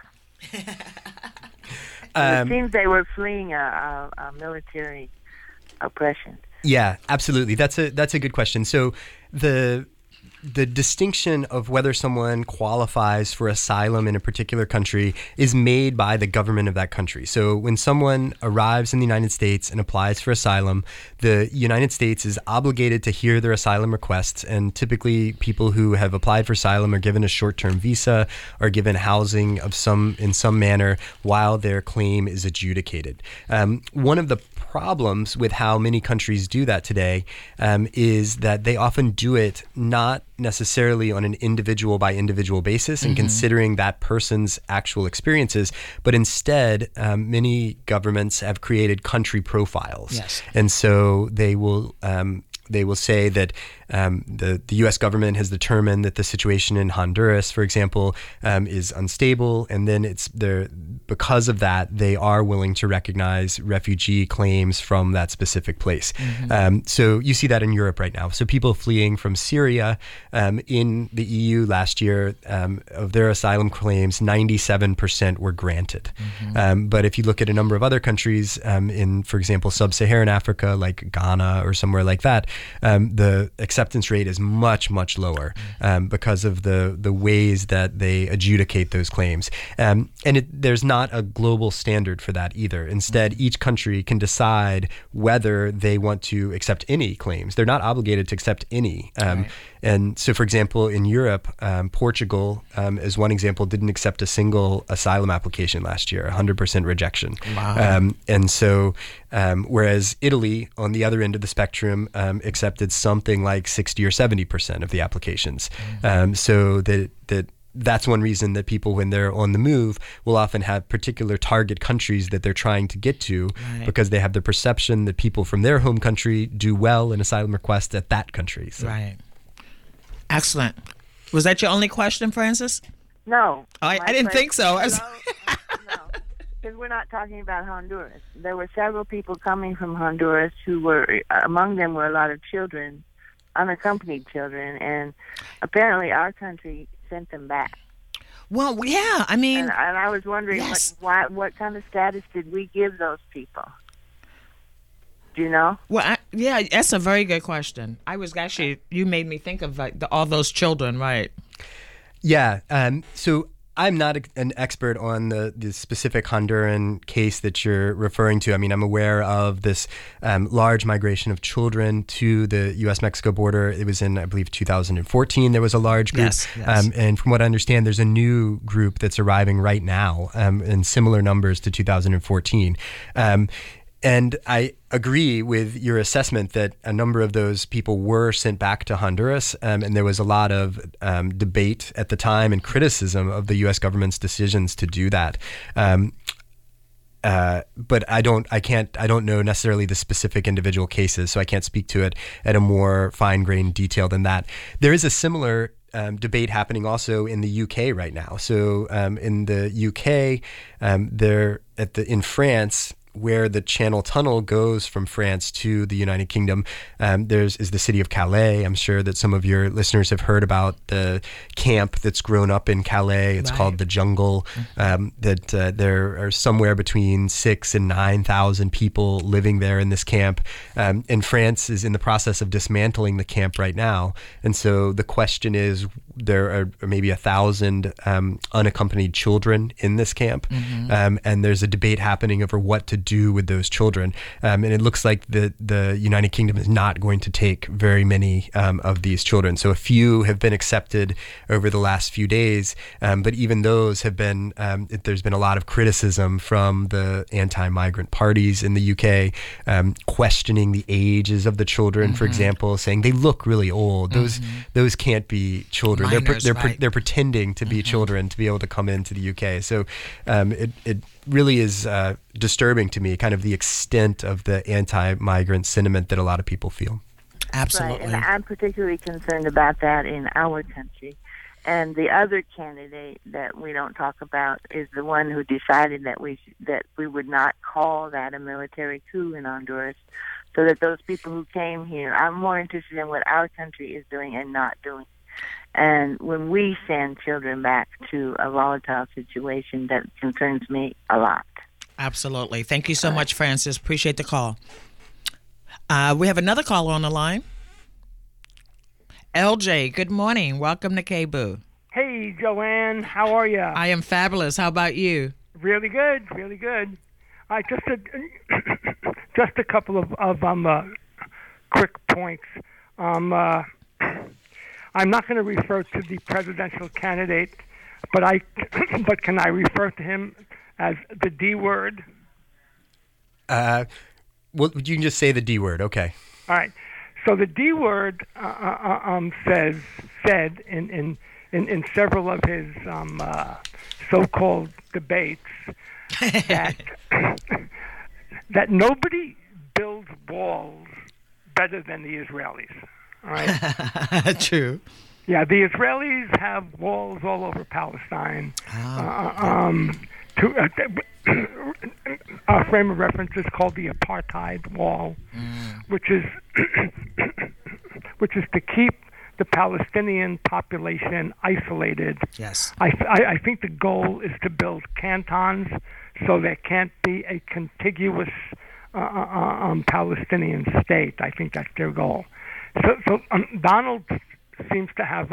It seems they were fleeing a military oppression. Yeah, absolutely. That's a good question. So the the distinction of whether someone qualifies for asylum in a particular country is made by the government of that country. So when someone arrives in the United States and applies for asylum, the United States is obligated to hear their asylum requests, and typically people who have applied for asylum are given a short-term visa or given housing in some manner while their claim is adjudicated. One of the problems with how many countries do that today is that they often do it not necessarily on an individual by individual basis and considering that person's actual experiences, but instead many governments have created country profiles. Yes. And so they will say that the U.S. government has determined that the situation in Honduras, for example, is unstable, and then because of that, they are willing to recognize refugee claims from that specific place. So you see that in Europe right now. So people fleeing from Syria in the EU last year, of their asylum claims, 97% were granted. But if you look at a number of other countries in, for example, sub-Saharan Africa, like Ghana or somewhere like that, the acceptance rate is much, much lower because of the ways that they adjudicate those claims. And there's not a global standard for that either. Instead, each country can decide whether they want to accept any claims. They're not obligated to accept any. And so, for example, in Europe, Portugal, as one example, didn't accept a single asylum application last year, 100% rejection. Wow. And so, whereas Italy, on the other end of the spectrum, accepted something like 60 or 70% of the applications. So that's one reason that people, when they're on the move, will often have particular target countries that they're trying to get to, because they have the perception that people from their home country do well in asylum requests at that country. So. Right. Excellent. Was that your only question, Francis? No. I didn't think so. No, because we're not talking about Honduras. There were several people coming from Honduras who were, among them were a lot of children, unaccompanied children, and apparently our country sent them back. Well, yeah, I mean... And I was wondering, what kind of status did we give those people? Do you know? Well, yeah, that's a very good question. I was actually, you made me think of all those children, right? Yeah, so I'm not an expert on the specific Honduran case that you're referring to. I mean, I'm aware of this large migration of children to the U.S.-Mexico border. It was in, I believe, 2014. There was a large group. Yes. And from what I understand, there's a new group that's arriving right now in similar numbers to 2014. And I agree with your assessment that a number of those people were sent back to Honduras, and there was a lot of debate at the time and criticism of the U.S. government's decisions to do that. But I don't know necessarily the specific individual cases, so I can't speak to it at a more fine-grained detail than that. There is a similar debate happening also in the UK right now. So in the UK, in France, where the Channel Tunnel goes from France to the United Kingdom, is the city of Calais. I'm sure that some of your listeners have heard about the camp that's grown up in Calais. It's called the Jungle. There are somewhere between 6,000 and 9,000 people living there in this camp. And France is in the process of dismantling the camp right now. And so the question is, there are maybe 1,000 unaccompanied children in this camp. And there's a debate happening over what to do with those children. And it looks like the United Kingdom is not going to take very many of these children. So a few have been accepted over the last few days, but even those have been, there's been a lot of criticism from the anti-migrant parties in the UK, questioning the ages of the children, for example, saying they look really old. Those can't be children. Minors, they're pretending to be children to be able to come into the UK. So it really is disturbing to me, kind of the extent of the anti-migrant sentiment that a lot of people feel. Absolutely. Right, and I'm particularly concerned about that in our country. And the other candidate that we don't talk about is the one who decided that we would not call that a military coup in Honduras, so that those people who came here, I'm more interested in what our country is doing and not doing. And when we send children back to a volatile situation, that concerns me a lot. Absolutely. Thank you so much, Francis. Appreciate the call. We have another caller on the line. LJ, good morning. Welcome to KBOO. Hey, Joanne, how are you? I am fabulous. How about you? Really good, really good. Just a couple of quick points. I'm not going to refer to the presidential candidate, but can I refer to him as the D word? Well, you can just say the D word. Okay. All right. So the D word said in several of his so-called debates that nobody builds walls better than the Israelis. All right. True. Yeah, the Israelis have walls all over Palestine. Our frame of reference is called the apartheid wall, which is to keep the Palestinian population isolated. Yes. I think the goal is to build cantons so there can't be a contiguous Palestinian state. I think that's their goal. So Donald seems to have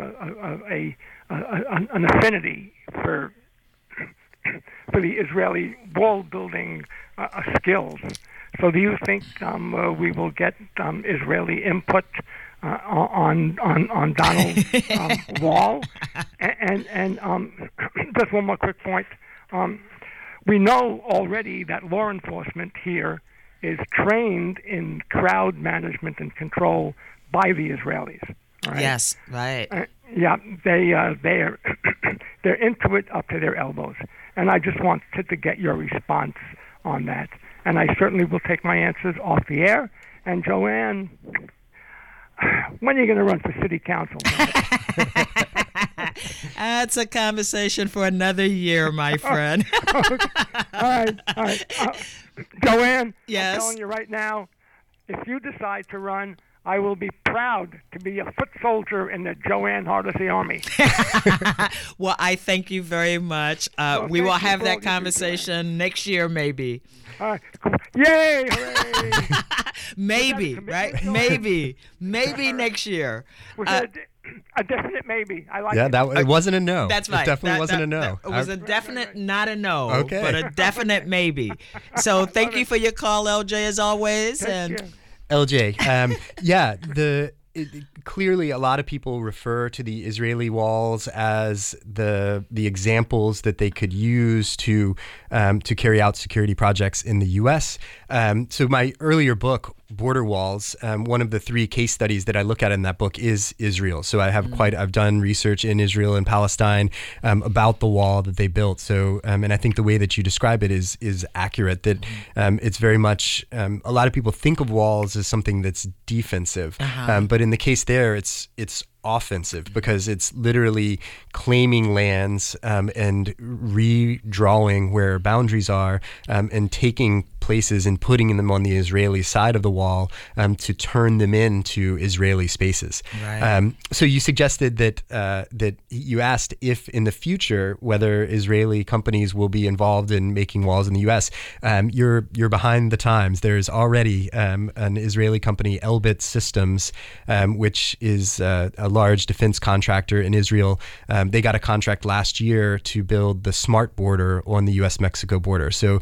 an affinity for the Israeli wall building skills. So do you think we will get Israeli input on Donald's wall? And just one more quick point. We know already that law enforcement here is trained in crowd management and control by the Israelis. Right? Yes, right. Yeah, they're into it up to their elbows. And I just wanted to get your response on that. And I certainly will take my answers off the air. And Joanne, when are you going to run for city council? That's a conversation for another year, my friend. All right. Joanne, yes? I'm telling you right now, if you decide to run, I will be proud to be a foot soldier in the Joanne Hardesty Army. Well, I thank you very much. We will have that conversation next year, maybe. All right. Cool. Yay! Hooray! Maybe, right? Maybe next year. Was that a definite maybe? I like it. It wasn't a no. That's right. It definitely wasn't a no. It was a definite, not a no, Okay. but a definite maybe. So thank you for your call, LJ, as always. LJ, clearly a lot of people refer to the Israeli walls as the examples that they could use to carry out security projects in the U.S. So my earlier book, Border Walls, one of the 3 case studies that I look at in that book is Israel. So I have I've done research in Israel and Palestine about the wall that they built. So and I think the way that you describe it is accurate. That it's very much a lot of people think of walls as something that's defensive, but in the case there, it's offensive because it's literally claiming lands and redrawing where boundaries are and taking places and putting them on the Israeli side of the wall to turn them into Israeli spaces. Right. So you suggested that you asked if in the future whether Israeli companies will be involved in making walls in the U.S. You're behind the times. There's already an Israeli company, Elbit Systems, which is a large defense contractor in Israel. They got a contract last year to build the smart border on the U.S.-Mexico border. So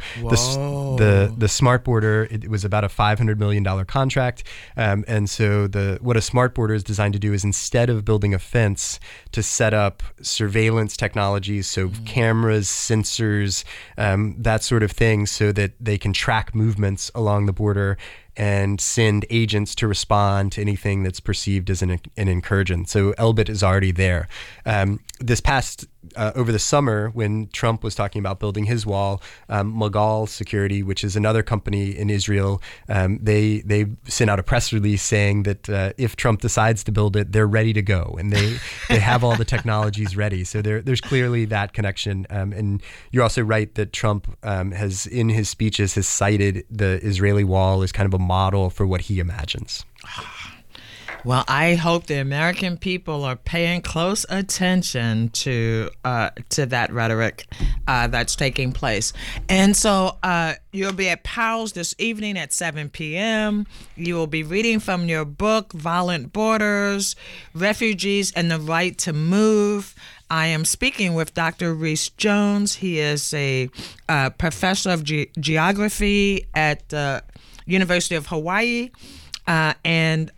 the smart border, it was about a $500 million contract. And so what a smart border is designed to do is instead of building a fence, to set up surveillance technologies, so cameras, sensors, that sort of thing, so that they can track movements along the border and send agents to respond to anything that's perceived as an incursion. So Elbit is already there. This past over the summer, when Trump was talking about building his wall, Magal Security, which is another company in Israel, they sent out a press release saying that if Trump decides to build it, they're ready to go, and they have all the technologies ready. So there's clearly that connection. And you're also right that Trump has, in his speeches, has cited the Israeli wall as kind of a model for what he imagines. Well, I hope the American people are paying close attention to that rhetoric that's taking place. And so you'll be at Powell's this evening at 7 p.m. You will be reading from your book, Violent Borders, Refugees and the Right to Move. I am speaking with Dr. Rhys Jones. He is a professor of geography at the University of Hawaii. And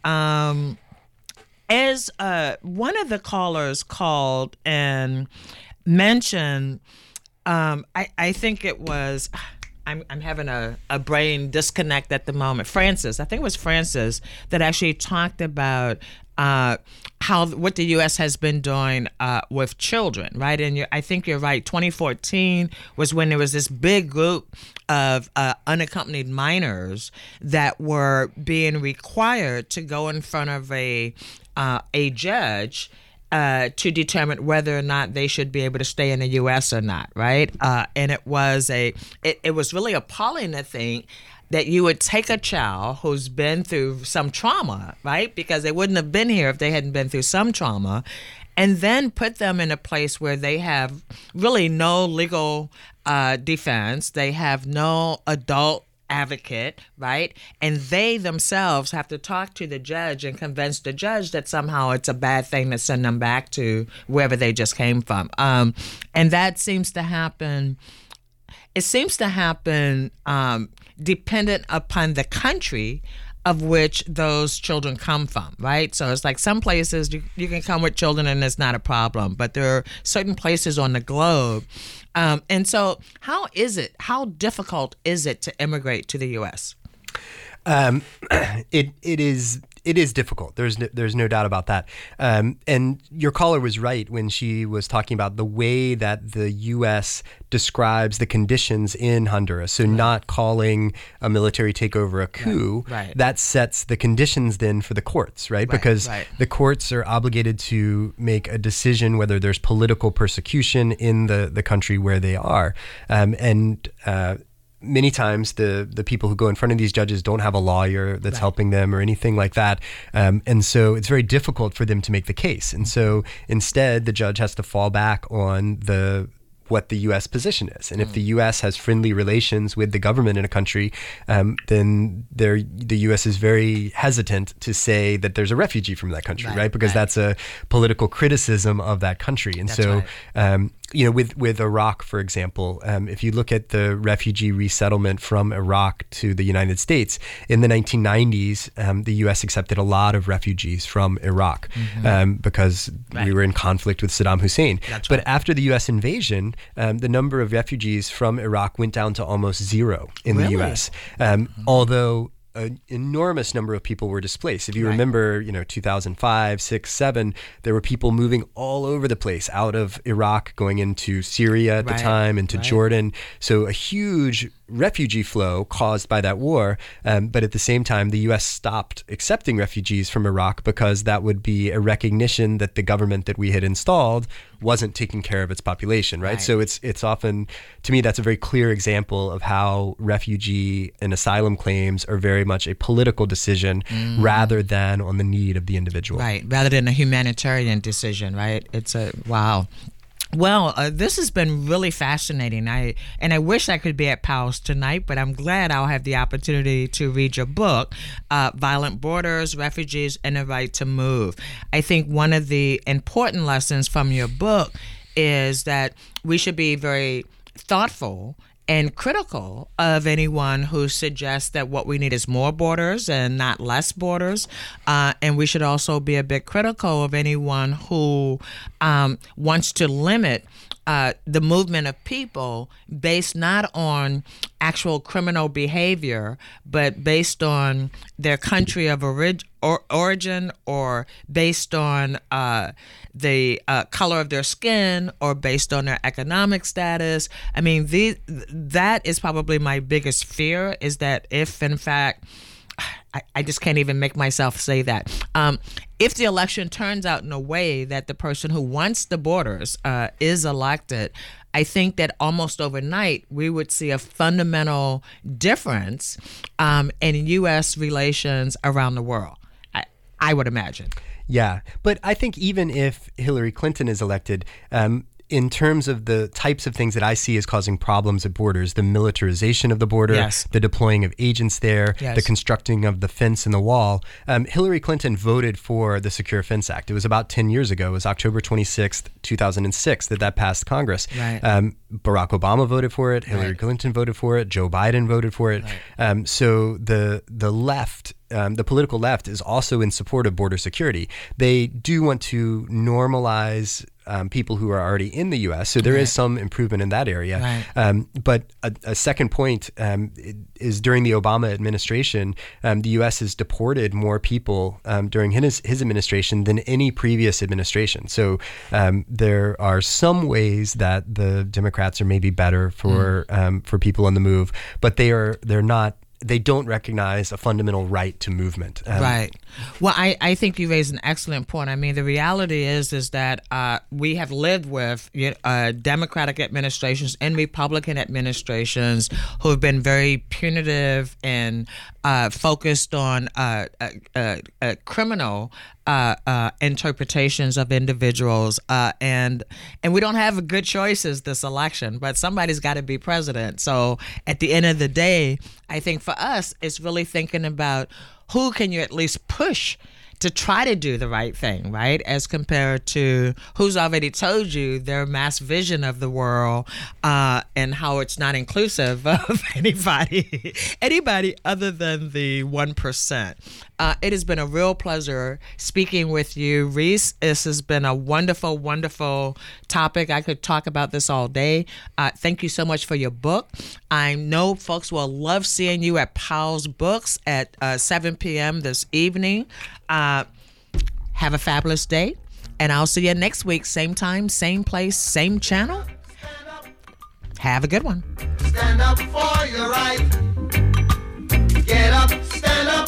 as one of the callers called and mentioned, I think it was, I'm having a brain disconnect at the moment. Francis, I think it was Francis that actually talked about what the U.S. has been doing with children, right? And I think you're right. 2014 was when there was this big group of unaccompanied minors that were being required to go in front of a judge to determine whether or not they should be able to stay in the U.S. or not, right? And it was really appalling to think that you would take a child who's been through some trauma, right? Because they wouldn't have been here if they hadn't been through some trauma, and then put them in a place where they have really no legal defense. They have no adult advocate, right? And they themselves have to talk to the judge and convince the judge that somehow it's a bad thing to send them back to wherever they just came from. And that seems to happen. It seems to happen dependent upon the country of which those children come from, right? So it's like some places you can come with children and it's not a problem, but there are certain places on the globe. And so how difficult is it to immigrate to the U.S.? It is difficult. There's no doubt about that. And your caller was right when she was talking about the way that the U.S. describes the conditions in Honduras. So not calling a military takeover a coup, right. That sets the conditions then for the courts, right? Because the courts are obligated to make a decision whether there's political persecution in the country where they are. Many times the people who go in front of these judges don't have a lawyer that's helping them or anything like that. And so it's very difficult for them to make the case. And so instead, the judge has to fall back on what the U.S. position is. And if the U.S. has friendly relations with the government in a country, then the U.S. is very hesitant to say that there's a refugee from that country, right? Because that's a political criticism of that country. And with Iraq, for example, if you look at the refugee resettlement from Iraq to the United States, in the 1990s, the U.S. accepted a lot of refugees from Iraq because we were in conflict with Saddam Hussein. But after the U.S. invasion, the number of refugees from Iraq went down to almost zero in the U.S., although an enormous number of people were displaced. If you remember, 2005, 6, 7, there were people moving all over the place out of Iraq, going into Syria at the time, into Jordan. So a huge refugee flow caused by that war. But at the same time, the U.S. stopped accepting refugees from Iraq because that would be a recognition that the government that we had installed wasn't taking care of its population, right? So it's often, to me, that's a very clear example of how refugee and asylum claims are very much a political decision rather than on the need of the individual. Right, rather than a humanitarian decision, right? It's wow. Well, this has been really fascinating. I wish I could be at Powell's tonight, but I'm glad I'll have the opportunity to read your book, Violent Borders, Refugees, and the Right to Move. I think one of the important lessons from your book is that we should be very thoughtful and critical of anyone who suggests that what we need is more borders and not less borders. And we should also be a bit critical of anyone who wants to limit the movement of people based not on actual criminal behavior, but based on their country of origin or based on the color of their skin or based on their economic status. I mean, that is probably my biggest fear, is that if, in fact, I just can't even make myself say that. If the election turns out in a way that the person who wants the borders is elected, I think that almost overnight we would see a fundamental difference in U.S. relations around the world. I would imagine. Yeah, but I think even if Hillary Clinton is elected, in terms of the types of things that I see as causing problems at borders, the militarization of the border, Yes. the deploying of agents there, Yes. the constructing of the fence and the wall, Hillary Clinton voted for the Secure Fence Act. It was about 10 years ago. It was October 26th, 2006 that passed Congress. Right. Barack Obama voted for it. Hillary Right. Clinton voted for it. Joe Biden voted for it. So the left, the political left, is also in support of border security. They do want to normalize people who are already in the U.S., so there is some improvement in that area. Right. But a second point is during the Obama administration, the U.S. has deported more people during his administration than any previous administration. So there are some ways that the Democrats are maybe better for people on the move, but they're not. They don't recognize a fundamental right to movement. Right. Well, I think you raised an excellent point. I mean, the reality is that we have lived with Democratic administrations and Republican administrations who have been very punitive and focused on criminal interpretations of individuals, and we don't have good choices this election, but somebody's got to be president. So at the end of the day, I think for us, it's really thinking about who can you at least push to try to do the right thing, right? As compared to who's already told you their mass vision of the world and how it's not inclusive of anybody other than the 1%. It has been a real pleasure speaking with you, Reese. This has been a wonderful, wonderful topic. I could talk about this all day. Thank you so much for your book. I know folks will love seeing you at Powell's Books at 7 p.m. this evening. Have a fabulous day, and I'll see you next week, same time, same place, same channel. Have a good one. Stand up for your right. Get up, stand up.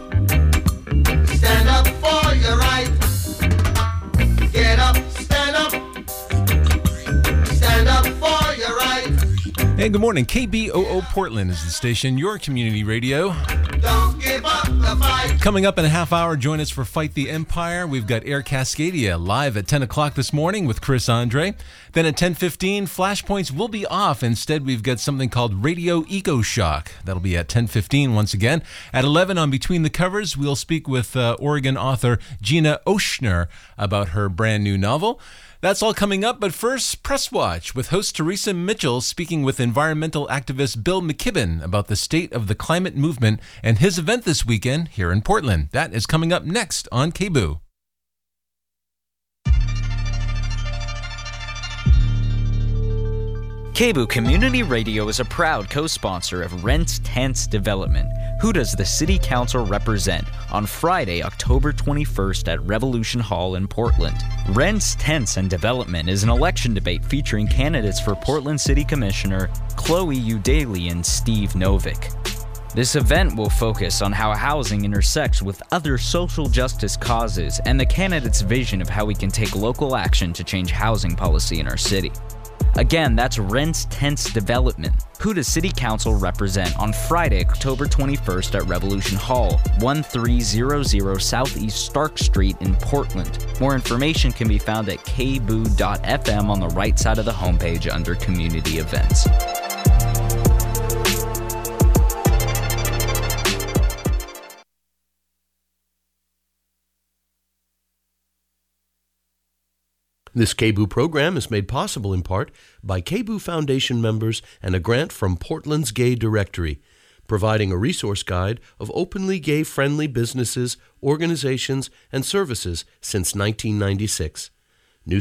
Stand up for your right. Get up, stand up. Stand up for your right. Hey, good morning. KBOO Portland is the station, your community radio. Don't give up the fight. Coming up in a half hour, join us for Fight the Empire. We've got Air Cascadia live at 10 o'clock this morning with Chris Andre. Then at 10:15, Flashpoints will be off. Instead, we've got something called Radio Eco Shock. That'll be at 10:15 once again. At 11 on Between the Covers, we'll speak with Oregon author Gina Oshner about her brand new novel. That's all coming up, but first, Press Watch with host Teresa Mitchell speaking with environmental activist Bill McKibben about the state of the climate movement and his event this weekend here in Portland. That is coming up next on KBOO. KBOO Community Radio is a proud co-sponsor of Rents Tents Development. Who does the City Council represent? On Friday, October 21st at Revolution Hall in Portland. Rents Tents and Development is an election debate featuring candidates for Portland City Commissioner Chloe Eudaly and Steve Novick. This event will focus on how housing intersects with other social justice causes and the candidates' vision of how we can take local action to change housing policy in our city. Again, that's Rents Tents Development. Who does City Council represent? On Friday, October 21st at Revolution Hall, 1300 Southeast Stark Street in Portland. More information can be found at kboo.fm on the right side of the homepage under Community Events. This KBOO program is made possible in part by KBOO Foundation members and a grant from Portland's Gay Directory, providing a resource guide of openly gay-friendly businesses, organizations, and services since 1996.